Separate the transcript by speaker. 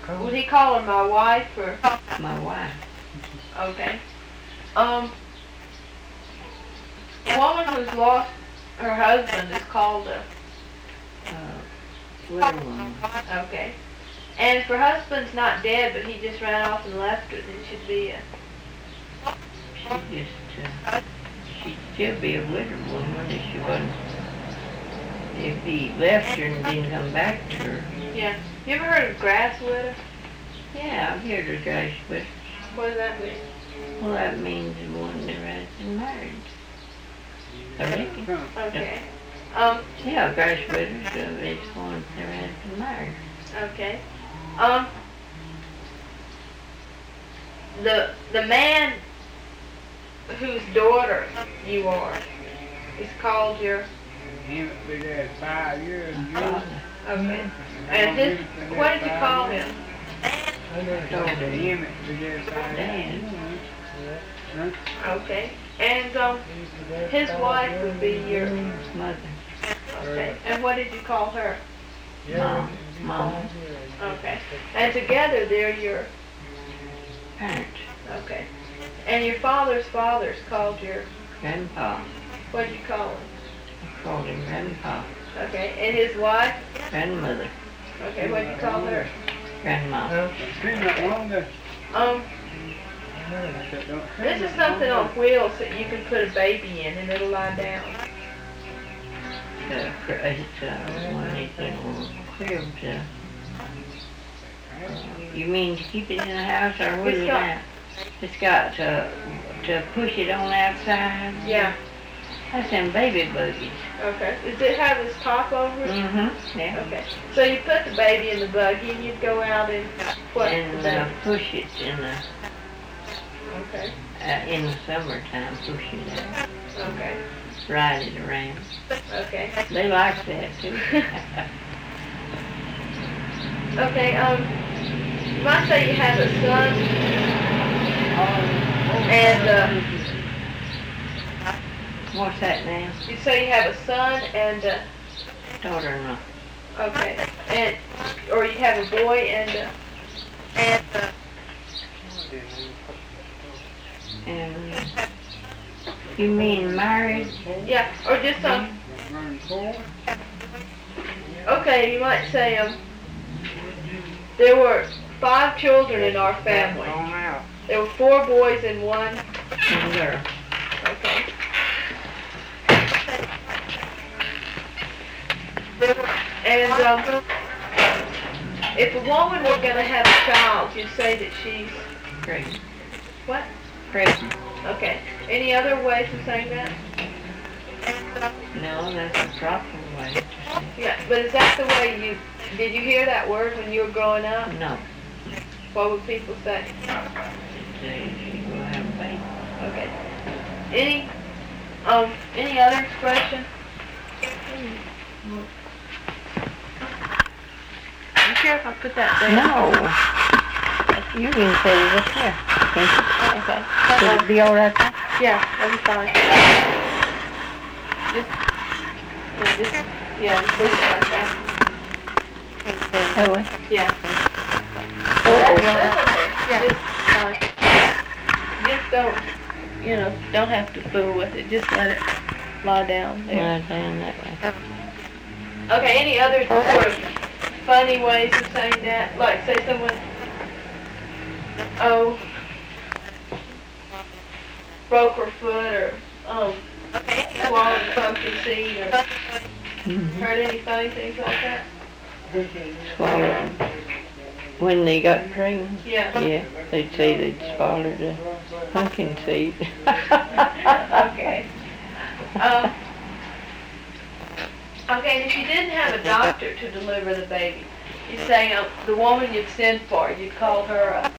Speaker 1: Would he call her my wife or?
Speaker 2: My wife.
Speaker 1: Okay. A woman who's lost her husband is called a.
Speaker 2: Widow woman.
Speaker 1: Okay. And if her husband's not dead, but he just ran off and left her, then it should be a.
Speaker 2: She'd still be a widow woman if she wasn't. If he left her and didn't come back to her.
Speaker 1: Yeah. You ever heard of grass widow?
Speaker 2: Yeah, I've heard of grass widow.
Speaker 1: What does that mean?
Speaker 2: Well, that means the one that has been married. I reckon.
Speaker 1: Okay.
Speaker 2: Yeah, grass widows is one that has been married.
Speaker 1: Okay. The man whose daughter you are is called your.
Speaker 3: Him been there 5 years.
Speaker 1: Okay. And his, what did you call him?
Speaker 3: Him been there 5 years.
Speaker 1: Okay. And his wife would be your
Speaker 2: Mother.
Speaker 1: Okay. And what did you call her?
Speaker 2: Mom.
Speaker 1: Okay. And together they're your
Speaker 2: Parents.
Speaker 1: okay. And your father's father's called your
Speaker 2: Grandpa.
Speaker 1: what did you call him?
Speaker 2: I called him Grandpa.
Speaker 1: Okay. And his wife?
Speaker 2: Grandmother.
Speaker 1: Okay, what did you call her?
Speaker 2: Grandma.
Speaker 1: This is something on wheels that you can put a baby in and it'll lie down.
Speaker 2: It's one of these little cribs. You mean to keep it in the house or what is it out? It's got to push it on outside?
Speaker 1: Yeah.
Speaker 2: That's them baby buggies.
Speaker 1: Okay. Does it have this top over it?
Speaker 2: Mm-hmm. Yeah.
Speaker 1: Okay. So you put the baby in the buggy and you'd go out and what?
Speaker 2: And push it in the
Speaker 1: Okay.
Speaker 2: in the summertime. Push it out.
Speaker 1: Okay.
Speaker 2: Ride it around.
Speaker 1: Okay.
Speaker 2: They like that too.
Speaker 1: Okay. You might say you have a son and
Speaker 2: What's that now?
Speaker 1: you say you have a son and
Speaker 2: Daughter-in-law.
Speaker 1: okay, and or you have a boy and
Speaker 2: And you mean married?
Speaker 1: yeah, or just okay, you might say there were 5 children in our family. There were 4 boys and 1
Speaker 2: Girl.
Speaker 1: okay. And if a woman were going to have a child, you'd say that she's
Speaker 2: Pregnant.
Speaker 1: what?
Speaker 2: Pregnant.
Speaker 1: Okay. Any other ways of saying that?
Speaker 2: No, that's the proper way to say
Speaker 1: Yeah, but is that the way did you hear that word when you were growing up?
Speaker 2: it. No.
Speaker 1: What would people say?
Speaker 2: Say she will have a baby.
Speaker 1: Okay. Any other expression? You sure if I put that there?
Speaker 2: No. You can say it up there.
Speaker 1: Okay.
Speaker 2: Would it be all right there?
Speaker 1: Yeah, that'll be fine. Just push it like that.
Speaker 2: That way?
Speaker 1: Yeah. Just don't have to fool with it. Just let it lie down there.
Speaker 2: Right down that way.
Speaker 1: Okay, any other sort of funny ways of saying that? Like, say someone, broke her foot or, swallowed a pumpkin seed or heard any funny things like that?
Speaker 2: Swallowed. When they got pregnant?
Speaker 1: Yeah.
Speaker 2: Yeah, they'd say they'd swallowed a pumpkin seed.
Speaker 1: Okay. Okay, and if you didn't have a doctor to deliver the baby, you'd say the woman you'd send for, you'd call her